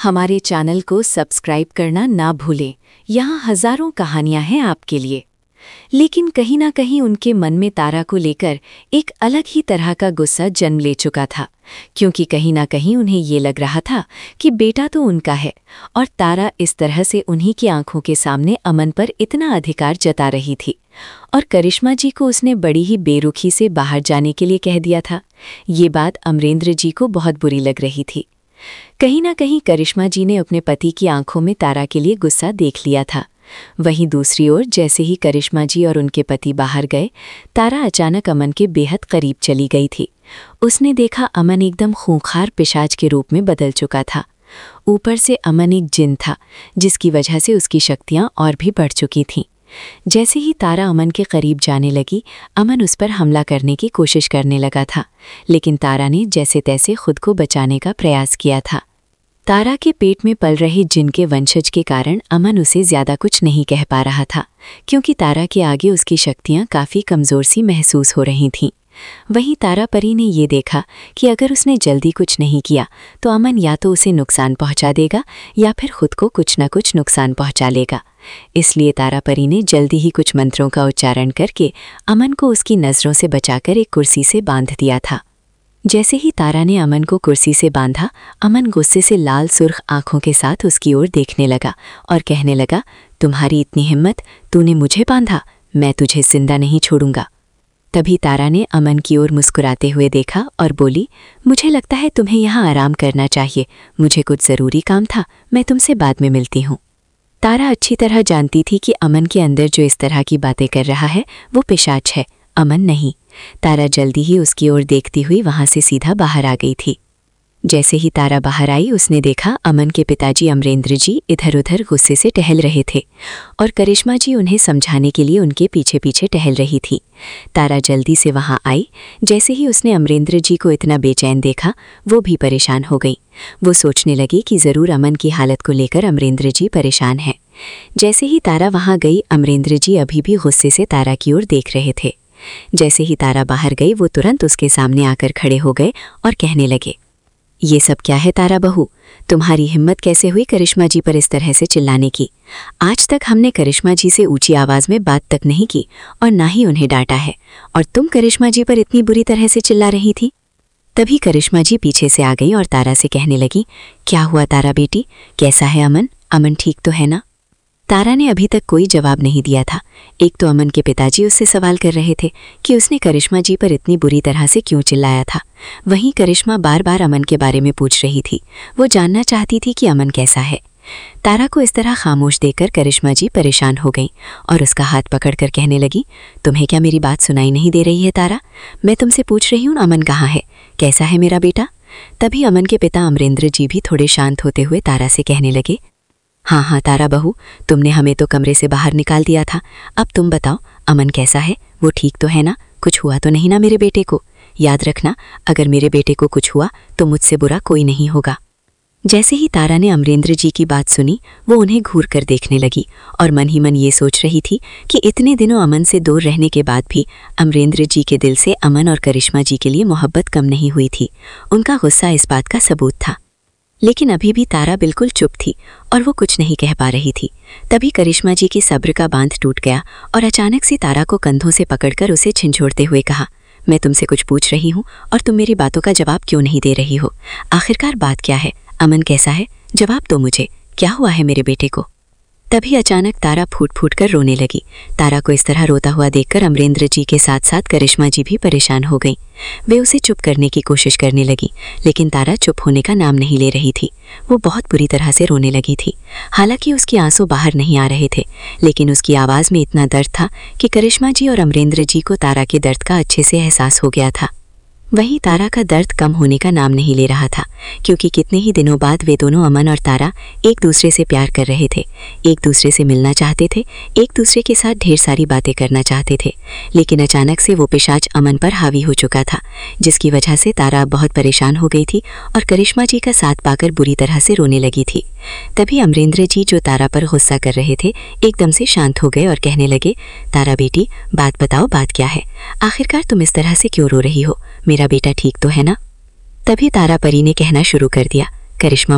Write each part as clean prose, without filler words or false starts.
हमारे चैनल को सब्सक्राइब करना ना भूलें। यहाँ हजारों कहानियां हैं आपके लिए। लेकिन कहीं ना कहीं उनके मन में तारा को लेकर एक अलग ही तरह का गुस्सा जन्म ले चुका था, क्योंकि कहीं ना कहीं उन्हें ये लग रहा था कि बेटा तो उनका है और तारा इस तरह से उन्हीं की आंखों के सामने अमन पर इतना अधिकार जता रही थी। और करिश्मा जी को उसने बड़ी ही बेरुखी से बाहर जाने के लिए कह दिया था। ये बात अमरेंद्र जी को बहुत बुरी लग रही थी। कहीं ना कहीं करिश्मा जी ने अपने पति की आंखों में तारा के लिए गुस्सा देख लिया था। वहीं दूसरी ओर जैसे ही करिश्मा जी और उनके पति बाहर गए, तारा अचानक अमन के बेहद करीब चली गई थी। उसने देखा अमन एकदम खूंखार पिशाच के रूप में बदल चुका था। ऊपर से अमन एक जिन था, जिसकी वजह से उसकी शक्तियां और भी बढ़ चुकी थीं। जैसे ही तारा अमन के करीब जाने लगी, अमन उस पर हमला करने की कोशिश करने लगा था, लेकिन तारा ने जैसे तैसे खुद को बचाने का प्रयास किया था। तारा के पेट में पल रहे जिन के वंशज के कारण अमन उसे ज्यादा कुछ नहीं कह पा रहा था, क्योंकि तारा के आगे उसकी शक्तियां काफी कमजोर सी महसूस हो रही थीं। वहीं तारा परी ने ये देखा कि अगर उसने जल्दी कुछ नहीं किया तो अमन या तो उसे नुकसान पहुंचा देगा या फिर खुद को कुछ न कुछ नुकसान पहुंचा लेगा। इसलिए तारा परी ने जल्दी ही कुछ मंत्रों का उच्चारण करके अमन को उसकी नज़रों से बचाकर एक कुर्सी से बांध दिया था। जैसे ही तारा ने अमन को कुर्सी से बांधा, अमन गुस्से से लाल सुर्ख आंखों के साथ उसकी ओर देखने लगा और कहने लगा, तुम्हारी इतनी हिम्मत, तूने मुझे बांधा, मैं तुझे जिंदा नहीं छोड़ूंगा। तभी तारा ने अमन की ओर मुस्कुराते हुए देखा और बोली, मुझे लगता है तुम्हें यहाँ आराम करना चाहिए, मुझे कुछ ज़रूरी काम था, मैं तुमसे बाद में मिलती हूँ। तारा अच्छी तरह जानती थी कि अमन के अंदर जो इस तरह की बातें कर रहा है वो पिशाच है, अमन नहीं। तारा जल्दी ही उसकी ओर देखती हुई वहां से सीधा बाहर आ गई थी। जैसे ही तारा बाहर आई, उसने देखा अमन के पिताजी अमरेंद्र जी इधर उधर गुस्से से टहल रहे थे और करिश्मा जी उन्हें समझाने के लिए उनके पीछे पीछे टहल रही थी। तारा जल्दी से वहां आई। जैसे ही उसने अमरेंद्र जी को इतना बेचैन देखा, वो भी परेशान हो गई। वो सोचने लगी कि ज़रूर अमन की हालत को लेकर अमरेंद्र जी परेशान हैं। जैसे ही तारा वहां गई, अमरेंद्र जी अभी भी गुस्से से तारा की ओर देख रहे थे। जैसे ही तारा बाहर गई, वो तुरंत उसके सामने आकर खड़े हो गए और कहने लगे, ये सब क्या है तारा बहू, तुम्हारी हिम्मत कैसे हुई करिश्मा जी पर इस तरह से चिल्लाने की? आज तक हमने करिश्मा जी से ऊंची आवाज़ में बात तक नहीं की और ना ही उन्हें डांटा है, और तुम करिश्मा जी पर इतनी बुरी तरह से चिल्ला रही थी। तभी करिश्मा जी पीछे से आ गई और तारा से कहने लगी, क्या हुआ तारा बेटी, कैसा है अमन? अमन ठीक तो है ना? तारा ने अभी तक कोई जवाब नहीं दिया था। एक तो अमन के पिताजी उससे सवाल कर रहे थे कि उसने करिश्मा जी पर इतनी बुरी तरह से क्यों चिल्लाया था। वहीं करिश्मा बार बार अमन के बारे में पूछ रही थी। वो जानना चाहती थी कि अमन कैसा है। तारा को इस तरह खामोश देखकर करिश्मा जी परेशान हो गई और उसका हाथ पकड़कर कहने लगी, तुम्हें क्या मेरी बात सुनाई नहीं दे रही है तारा? मैं तुमसे पूछ रही हूँ, अमन कहाँ है, कैसा है मेरा बेटा? तभी अमन के पिता अमरेंद्र जी भी थोड़े शांत होते हुए तारा से कहने लगे, हाँ हाँ तारा बहू, तुमने हमें तो कमरे से बाहर निकाल दिया था, अब तुम बताओ अमन कैसा है, वो ठीक तो है ना? कुछ हुआ तो नहीं ना मेरे बेटे को? याद रखना, अगर मेरे बेटे को कुछ हुआ तो मुझसे बुरा कोई नहीं होगा। जैसे ही तारा ने अमरेंद्र जी की बात सुनी, वो उन्हें घूर कर देखने लगी और मन ही मन ये सोच रही थी कि इतने दिनों अमन से दूर रहने के बाद भी अमरेंद्र जी के दिल से अमन और करिश्मा जी के लिए मोहब्बत कम नहीं हुई थी। उनका गुस्सा इस बात का सबूत था। लेकिन अभी भी तारा बिल्कुल चुप थी और वो कुछ नहीं कह पा रही थी। तभी करिश्मा जी के सब्र का बांध टूट गया और अचानक से तारा को कंधों से पकड़कर उसे झिंझोड़ते हुए कहा, मैं तुमसे कुछ पूछ रही हूँ और तुम मेरी बातों का जवाब क्यों नहीं दे रही हो? आखिरकार बात क्या है? अमन कैसा है? जवाब दो मुझे, क्या हुआ है मेरे बेटे को? तभी अचानक तारा फूट फूट कर रोने लगी। तारा को इस तरह रोता हुआ देखकर अमरेंद्र जी के साथ साथ करिश्मा जी भी परेशान हो गई। वे उसे चुप करने की कोशिश करने लगी, लेकिन तारा चुप होने का नाम नहीं ले रही थी। वो बहुत बुरी तरह से रोने लगी थी। हालांकि उसके आंसू बाहर नहीं आ रहे थे, लेकिन उसकी आवाज़ में इतना दर्द था कि करिश्मा जी और अमरेंद्र जी को तारा के दर्द का अच्छे से एहसास हो गया था। वहीं तारा का दर्द कम होने का नाम नहीं ले रहा था, क्योंकि कितने ही दिनों बाद वे दोनों अमन और तारा एक दूसरे से प्यार कर रहे थे, एक दूसरे से मिलना चाहते थे, एक दूसरे के साथ ढेर सारी बातें करना चाहते थे। लेकिन अचानक से वो पिशाच अमन पर हावी हो चुका था, जिसकी वजह से तारा बहुत परेशान हो गई थी और करिश्मा जी का साथ पाकर बुरी तरह से रोने लगी थी। तभी अमरेंद्र जी, जो तारा पर गुस्सा कर रहे थे, एकदम से शांत हो गए और कहने लगे, तारा बेटी, बात बताओ, बात क्या है? आखिरकार तुम इस तरह से क्यों रो रही हो? मेरा बेटा ठीक तो है ना? तभी तारा परी ने कहना शुरू कर दिया, करिश्मा मॉम,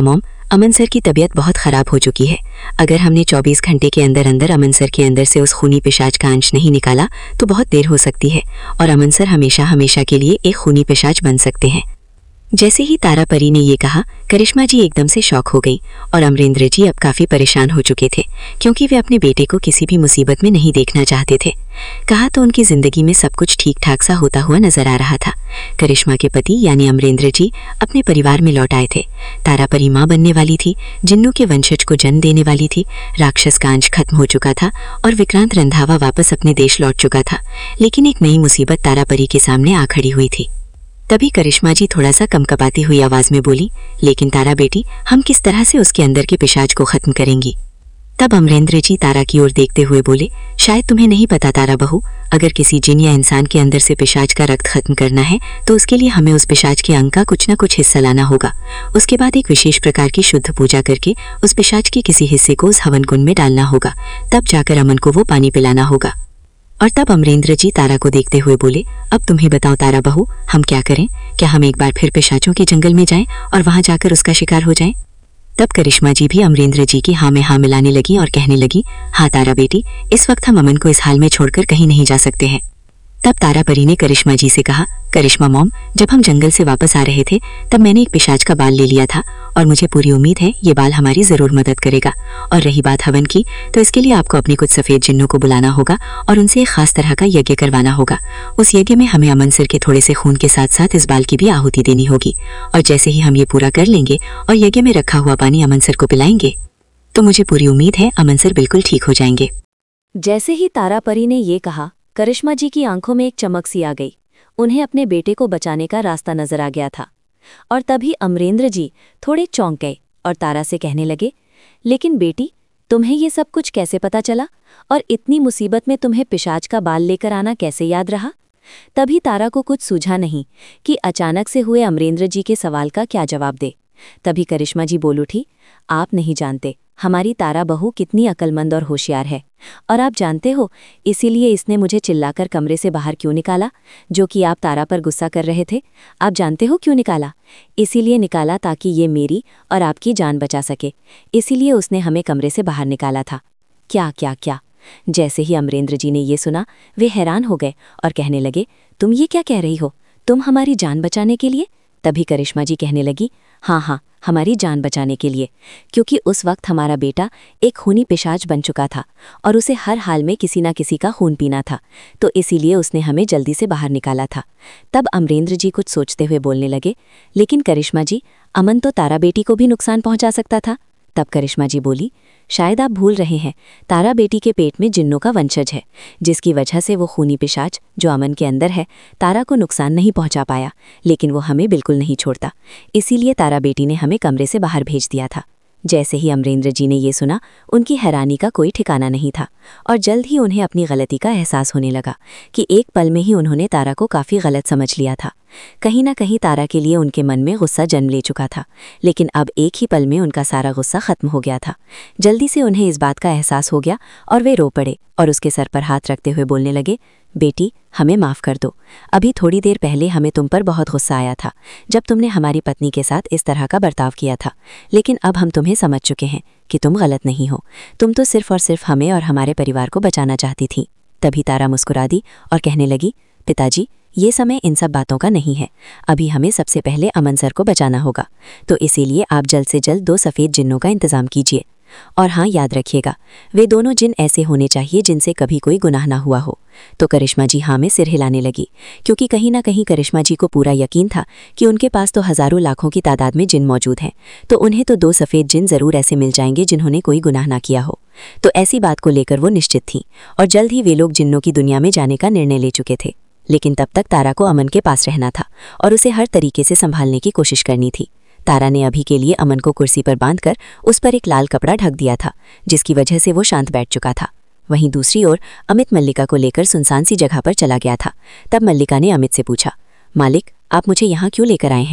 अमन सर की तबीयत बहुत ख़राब हो चुकी है। अगर हमने 24 घंटे के अंदर अंदर अमन सर के अंदर से उस खूनी पिशाच का अंश नहीं निकाला तो बहुत देर हो सकती है और अमन सर हमेशा हमेशा के लिए एक खूनी पिशाच बन सकते हैं। जैसे ही तारा परी ने ये कहा, करिश्मा जी एकदम से शॉक हो गई और अमरेंद्र जी अब काफ़ी परेशान हो चुके थे क्योंकि वे अपने बेटे को किसी भी मुसीबत में नहीं देखना चाहते थे। कहा तो उनकी ज़िंदगी में सब कुछ ठीक ठाक सा होता हुआ नजर आ रहा था। करिश्मा के पति यानी अमरेंद्र जी अपने परिवार में लौट आए थे। तारा परी माँ बनने वाली थी, जिन्नू के वंशज को जन्म देने वाली थी, राक्षस का अंश खत्म हो चुका था और विक्रांत रंधावा वापस अपने देश लौट चुका था। लेकिन एक नई मुसीबत तारा परी के सामने आ खड़ी हुई थी। तभी करिश्मा जी थोड़ा सा कमकपाती हुई आवाज में बोली, लेकिन तारा बेटी, हम किस तरह से उसके अंदर के पिशाच को खत्म करेंगी? तब अमरेंद्र जी तारा की ओर देखते हुए बोले, शायद तुम्हें नहीं पता तारा बहू, अगर किसी जिन या इंसान के अंदर से पिशाच का रक्त खत्म करना है तो उसके लिए हमें उस पिशाच के अंग का कुछ न कुछ हिस्सा लाना होगा। उसके बाद एक विशेष प्रकार की शुद्ध पूजा करके उस पिशाच के किसी हिस्से को उस हवन कुंड में डालना होगा, तब जाकर अमन को वो पानी पिलाना होगा। और तब अमरेंद्र जी तारा को देखते हुए बोले, अब तुम्हें बताओ तारा बहू, हम क्या करें? क्या हम एक बार फिर पिशाचों के जंगल में जाएं और वहां जाकर उसका शिकार हो जाएं? तब करिश्मा जी भी अमरेंद्र जी की हाँ में हाँ मिलाने लगी और कहने लगी, हाँ तारा बेटी, इस वक्त हम अमन को इस हाल में छोड़कर कहीं नहीं जा सकते हैं। तब तारा परी ने करिश्मा जी से कहा, करिश्मा मॉम, जब हम जंगल से वापस आ रहे थे तब मैंने एक पिशाच का बाल ले लिया था और मुझे पूरी उम्मीद है ये बाल हमारी जरूर मदद करेगा। और रही बात हवन की, तो इसके लिए आपको अपनी कुछ सफेद जिन्नों को बुलाना होगा और उनसे एक खास तरह का यज्ञ करवाना होगा। उस यज्ञ में हमें अमन सर के थोड़े से खून के साथ साथ इस बाल की भी आहुति देनी होगी और जैसे ही हम ये पूरा कर लेंगे और यज्ञ में रखा हुआ पानी अमन सर को पिलाएंगे तो मुझे पूरी उम्मीद है अमन सर बिल्कुल ठीक हो जाएंगे। जैसे ही तारा परी ने ये कहा, करिश्मा जी की आंखों में एक चमक सी आ गई। उन्हें अपने बेटे को बचाने का रास्ता नजर आ गया था। और तभी अमरेंद्र जी थोड़े चौंक गए और तारा से कहने लगे, लेकिन बेटी, तुम्हें ये सब कुछ कैसे पता चला और इतनी मुसीबत में तुम्हें पिशाच का बाल लेकर आना कैसे याद रहा? तभी तारा को कुछ सूझा नहीं कि अचानक से हुए अमरेंद्र जी के सवाल का क्या जवाब दे। तभी करिश्मा जी बोल उठी, आप नहीं जानते हमारी तारा बहू कितनी अक्लमंद और होशियार है। और आप जानते हो इसीलिए इसने मुझे चिल्लाकर कमरे से बाहर क्यों निकाला, जो कि आप तारा पर गुस्सा कर रहे थे? आप जानते हो क्यों निकाला? इसीलिए निकाला ताकि ये मेरी और आपकी जान बचा सके। इसीलिए उसने हमें कमरे से बाहर निकाला था। क्या क्या क्या? जैसे ही अमरेंद्र जी ने ये सुना, वे हैरान हो गए और कहने लगे, तुम ये क्या कह रही हो? तुम हमारी जान बचाने के लिए? तभी करिश्मा जी कहने लगी, हाँ हाँ, हमारी जान बचाने के लिए, क्योंकि उस वक्त हमारा बेटा एक खूनी पिशाच बन चुका था और उसे हर हाल में किसी ना किसी का खून पीना था, तो इसीलिए उसने हमें जल्दी से बाहर निकाला था। तब अमरेंद्र जी कुछ सोचते हुए बोलने लगे, लेकिन करिश्मा जी, अमन तो तारा बेटी को भी नुकसान पहुंचा सकता था। तब करिश्मा जी बोली, शायद आप भूल रहे हैं, तारा बेटी के पेट में जिन्नों का वंशज है, जिसकी वजह से वो खूनी पिशाच जो अमन के अंदर है तारा को नुकसान नहीं पहुंचा पाया, लेकिन वो हमें बिल्कुल नहीं छोड़ता। इसीलिए तारा बेटी ने हमें कमरे से बाहर भेज दिया था। जैसे ही अमरेंद्र जी ने ये सुना, उनकी हैरानी का कोई ठिकाना नहीं था और जल्द ही उन्हें अपनी गलती का एहसास होने लगा कि एक पल में ही उन्होंने तारा को काफ़ी गलत समझ लिया था। कहीं ना कहीं तारा के लिए उनके मन में गुस्सा जन्म ले चुका था, लेकिन अब एक ही पल में उनका सारा गुस्सा खत्म हो गया था। जल्दी से उन्हें इस बात का एहसास हो गया और वे रो पड़े और उसके सर पर हाथ रखते हुए बोलने लगे, बेटी, हमें माफ़ कर दो। अभी थोड़ी देर पहले हमें तुम पर बहुत गुस्सा आया था जब तुमने हमारी पत्नी के साथ इस तरह का बर्ताव किया था, लेकिन अब हम तुम्हें समझ चुके हैं कि तुम गलत नहीं हो। तुम तो सिर्फ और सिर्फ हमें और हमारे परिवार को बचाना चाहती थी। तभी तारा मुस्कुरा दी और कहने लगी, पिताजी, ये समय इन सब बातों का नहीं है। अभी हमें सबसे पहले अमन सर को बचाना होगा, तो इसीलिए आप जल्द से जल्द 2 सफ़ेद जिन्नों का इंतज़ाम कीजिए। और हाँ, याद रखिएगा, वे दोनों जिन ऐसे होने चाहिए जिनसे कभी कोई गुनाह ना हुआ हो। तो करिश्मा जी हाँ में सिर हिलाने लगी, क्योंकि कहीं ना कहीं करिश्मा जी को पूरा यकीन था कि उनके पास तो हज़ारों लाखों की तादाद में जिन मौजूद हैं, तो उन्हें तो 2 सफ़ेद जिन ज़रूर ऐसे मिल जाएंगे जिन्होंने कोई गुनाह ना किया हो। तो ऐसी बात को लेकर वो निश्चित थीं और जल्द ही वे लोग जिन्नों की दुनिया में जाने का निर्णय ले चुके थे। लेकिन तब तक तारा को अमन के पास रहना था और उसे हर तरीके से संभालने की कोशिश करनी थी। तारा ने अभी के लिए अमन को कुर्सी पर बांधकर उस पर एक लाल कपड़ा ढक दिया था, जिसकी वजह से वो शांत बैठ चुका था। वहीं दूसरी ओर अमित मल्लिका को लेकर सुनसान सी जगह पर चला गया था। तब मल्लिका ने अमित से पूछा, मालिक, आप मुझे यहाँ क्यों लेकर आए हैं?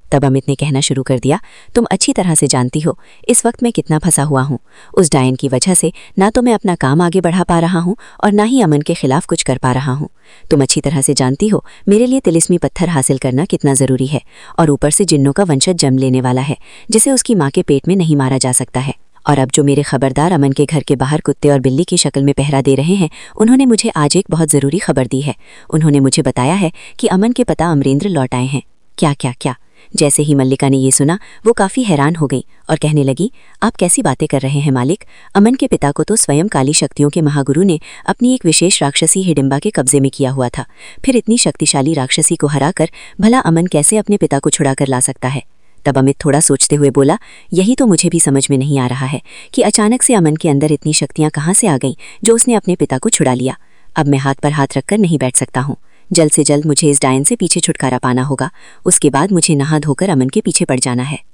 तब अमित ने कहना शुरू कर दिया, तुम अच्छी तरह से जानती हो इस वक्त मैं कितना फंसा हुआ हूँ। उस डायन की वजह से ना तो मैं अपना काम आगे बढ़ा पा रहा हूँ और ना ही अमन के खिलाफ कुछ कर पा रहा हूँ। तुम अच्छी तरह से जानती हो मेरे लिए तिलिस्मी पत्थर हासिल करना कितना ज़रूरी है, और ऊपर से जिन्नों का वंशज जन्म लेने वाला है जिसे उसकी माँ के पेट में नहीं मारा जा सकता है। और अब जो मेरे खबरदार अमन के घर के बाहर कुत्ते और बिल्ली की शक्ल में पहरा दे रहे हैं, उन्होंने मुझे आज एक बहुत ज़रूरी खबर दी है। उन्होंने मुझे बताया है कि अमन के पिता अमरेंद्र लौट आए हैं। क्या क्या क्या? जैसे ही मल्लिका ने ये सुना वो काफ़ी हैरान हो गई और कहने लगी, आप कैसी बातें कर रहे हैं मालिक? अमन के पिता को तो स्वयं काली शक्तियों के महागुरु ने अपनी एक विशेष राक्षसी हिडिंबा के कब्जे में किया हुआ था। फिर इतनी शक्तिशाली राक्षसी को हराकर भला अमन कैसे अपने पिता को छुड़ा कर ला सकता है? तब अमित थोड़ा सोचते हुए बोला, यही तो मुझे भी समझ में नहीं आ रहा है कि अचानक से अमन के अंदर इतनी शक्तियाँ कहाँ से आ गईं जो उसने अपने पिता को छुड़ा लिया। अब मैं हाथ पर हाथ रखकर नहीं बैठ सकता हूँ। जल्द से जल्द मुझे इस डायन से पीछे छुटकारा पाना होगा। उसके बाद मुझे नहा धोकर अमन के पीछे पड़ जाना है।